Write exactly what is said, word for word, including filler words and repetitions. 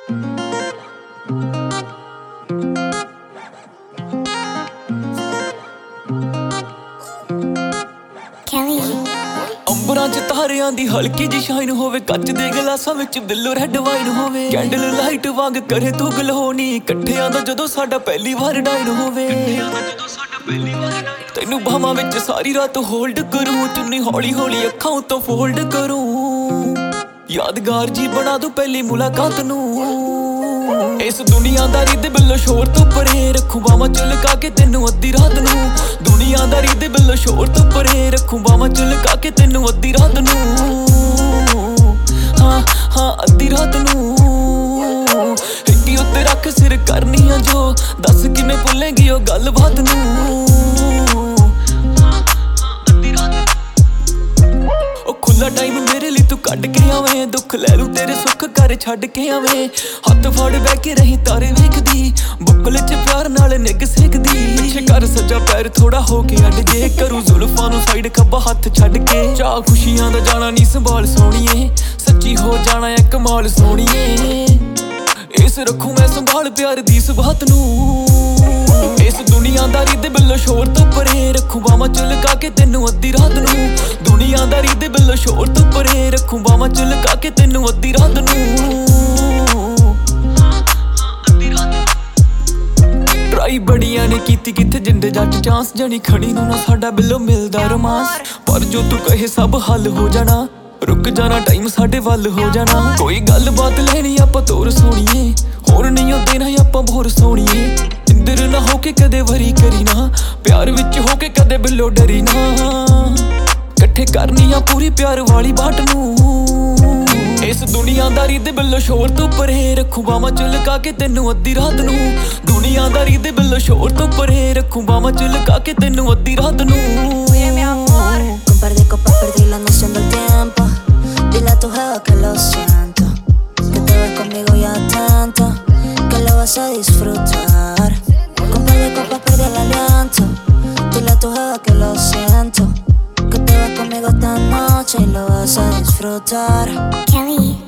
ਅੰਬਰਾਂ 'ਚ ਤਾਰਿਆਂ ਦੀ ਹਲਕੀ ਜਿਹੀ ਸ਼ਾਈਨ ਹੋਵੇ, ਕੱਚ ਦੇ ਗਲਾਸਾਂ ਵਿੱਚ ਬਿੱਲੋ ਰੈੱਡ ਵਾਈਨ ਹੋਵੇ, ਕੈਂਡਲ ਲਾਈਟ ਵਾਂਗ ਕਰੇ ਤੂੰ ਗਲੋ ਨੀ, ਇਕੱਠਿਆਂ ਦਾ ਜਦੋਂ ਸਾਡਾ ਪਹਿਲੀ ਵਾਰ ਡਾਈਨ ਹੋਵੇ। ਤੈਨੂੰ ਬਾਹਾਂ ਵਿੱਚ ਸਾਰੀ ਰਾਤ ਹੋਲਡ ਕਰੂੰ, ਚੁੰਨੀ ਹੌਲੀ ਹੌਲੀ ਅੱਖਾਂ ਉੱਤੋਂ ਫੋਲਡ ਕਰੂੰ, ਯਾਦਗਾਰ ਜੀ ਬਣਾ ਦੂੰ ਪਹਿਲੀ ਮੁਲਾਕਾਤ ਨੂੰ। ਇਸ ਦੁਨੀਆਦਾਰੀ ਦੇ ਬਿੱਲੋ ਸ਼ੋਰ ਤੋਂ ਪਰੇ ਰੱਖੂ ਬਾਵਾਂ ਚ ਲੁਕਾ ਕੇ ਤੈਨੂੰ ਅੱਧੀ ਰਾਤ ਨੂੰ, ਦੁਨੀਆਦਾਰੀ ਦੇ ਬਿੱਲੋ ਸ਼ੋਰ ਤੋਂ ਪਰੇ ਰੱਖੂ ਬਾਵਾਂ ਚ ਲੁਕਾ ਕੇ ਤੈਨੂੰ ਅੱਧੀ ਰਾਤ ਨੂੰ, ਹਾਂ ਹਾਂ ਅੱਧੀ ਰਾਤ ਨੂੰ। ਹਿੱਕੀ ਉੱਤੇ ਰੱਖ ਸਿਰ ਕਰਨੀ ਆ ਜੋ, ਦੱਸ ਕਿਵੇਂ ਭੁੱਲੇਗੀ ਉਹ ਗੱਲਬਾਤ ਨੂੰ। ਖੁੱਲਾ ਟਾਈਮ ਮੇਰੇ ਲਈ ਤੂੰ ਕੱਢ ਕੇ ਆਵੇਂ, ਦੁੱਖ ਲੈ ਲੂ ਤੇਰੇ ਸੁੱਖ ਘਰ ਛੱਡ ਕੇ ਆਵੇਂ, ਹੱਥ ਫੜ ਬਹਿ ਕੇ ਰਹੀ ਤਾਰੇ ਵੇਖਦੀ, ਬੁੱਕਲ ਚ ਪਿਆਰ ਨਾਲ ਨਿੱਘ ਸੇਕਦੀ, ਪਿੱਛੇ ਕਰ ਸੱਜਾ ਪੈਰ ਥੋੜਾ ਹੋ ਕੇ ਅੱਡ ਜੇ, ਕਰੂ ਜ਼ੁਲਫਾਂ ਨੂੰ ਸਾਈਡ ਖੱਬਾ ਹੱਥ ਛੱਡ ਕੇ, ਚਾਹ ਖੁਸ਼ੀਆਂ ਦਾ ਜਾਣਾ ਨੀ ਸੰਭਾਲ ਸੋਣੀਏ, ਸੱਚੀ ਹੋ ਜਾਣਾ ਐ ਕਮਾਲ ਸੋਣੀਏ, ਇਸ ਰੱਖੂ ਮੈਂ ਸੰਭਾਲ ਪਿਆਰ ਦੀ ਸੁਭਾਤ ਨੂੰ। ਇਸ ਦੁਨੀਆਦਾਰੀ ਦੇ ਬਿੱਲੋ ਸ਼ੋਰ ਤੋਂ ਪਰੇ ਰੱਖੂ ਬਾਵਾਂ ਚ ਲੁਕਾ ਕੇ ਤੈਨੂੰ ਅੱਧੀ ਰਾਤ ਨੂੰ, ਦੁਨੀਆਦਾਰੀ ਦੇ ਬਿੱਲੋ ਸ਼ੋਰ ਤੋਂ ਪਰੇ ਰੱਖੂ ਬਾਵਾਂ ਚ ਲੁਕਾ ਕੇ ਤੈਨੂੰ ਅੱਧੀ ਰਾਤ ਨੂੰ। ਟਰਾਈ ਬੜੀਆਂ ਨੇ ਕੀਤੀ ਕਿੱਥੇ ਜਿੰਦੇ ਜੱਟ ਚਾਂਸ, ਜਣੀ ਖੜੀ ਨੂੰ ਨਾ ਸਾਡਾ ਬਿੱਲੋ ਮਿਲਦਾ ਰੋਮਾਂਸ, ਪਰ ਜੋ ਤੂੰ ਕਹੇ ਸਭ ਹੱਲ ਹੋ ਜਾਣਾ, ਰੁਕ ਜਾਣਾ ਟਾਈਮ ਸਾਡੇ ਵੱਲ ਹੋ ਜਾਣਾ, ਕੋਈ ਗੱਲ ਬਾਤ ਲੈਣੀ ਆਪਾਂ ਤੋਰ ਸੋਣੀਏ, ਹੋਰ ਨਹੀਂ ਉਹ ਦੇਣਾ ਆਪਾਂ ਬੋਰ ਸੋਣੀਏ, ਇੰਦਰ ਨਾ ਹੋ ਕੇ ਕਦੇ ਵਰੀ ਕਰੀ ਨਾ, ਪਿਆਰ ਵਿੱਚ ਹੋ ਕੇ ਕਦੇ ਬਿੱਲੋ ਡਰੀ ਨਾ, ਇਕੱਠੇ ਕਰਨੀ ਆ ਪੂਰੀ ਪਿਆਰ ਵਾਲੀ ਬਾਟ ਨੂੰ। ਇਸ ਦੁਨੀਆਦਾਰੀ ਦੇ ਬਿੱਲੋ ਸ਼ੋਰ ਤੋਂ ਪਰੇ ਰੱਖੂ ਬਾਵਾਂ ਚ ਲੁਕਾ ਕੇ ਤੈਨੂੰ ਅੱਧੀ ਰਾਤ ਨੂੰ, ਦੁਨੀਆਦਾਰੀ ਦੇ ਬਿੱਲੋ ਸ਼ੋਰ ਤੋਂ ਪਰੇ ਰੱਖੂ ਬਾਵਾਂ ਚ ਲੁਕਾ ਕੇ ਤੈਨੂੰ ਅੱਧੀ ਰਾਤ ਨੂੰ। Con par de copas perdí la noción del tiempo, dile a tu jeva que lo siento, que te ves conmigo ya tanto, que lo vas a disfrutar. Con par de copas perdí el aliento, dile a tu jeva que lo siento, que te ves conmigo esta noche y lo vas a disfrutar. Kelly.